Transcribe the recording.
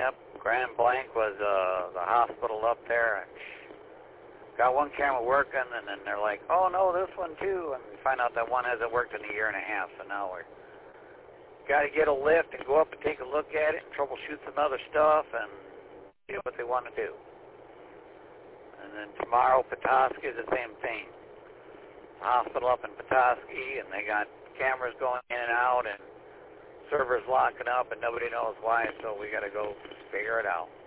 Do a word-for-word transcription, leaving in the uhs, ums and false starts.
Yep, Grand Blanc was uh, the hospital up there. And got one camera working, and then they're like, oh, no, this one too. And we find out that one hasn't worked in a year and a half, so now we're got to get a lift and go up and take a look at it and troubleshoot some other stuff and see what they want to do. And then tomorrow, Petoskey is the same thing. Hospital up in Petoskey, and they got cameras going in and out and servers locking up, and nobody knows why, so we got to go figure it out.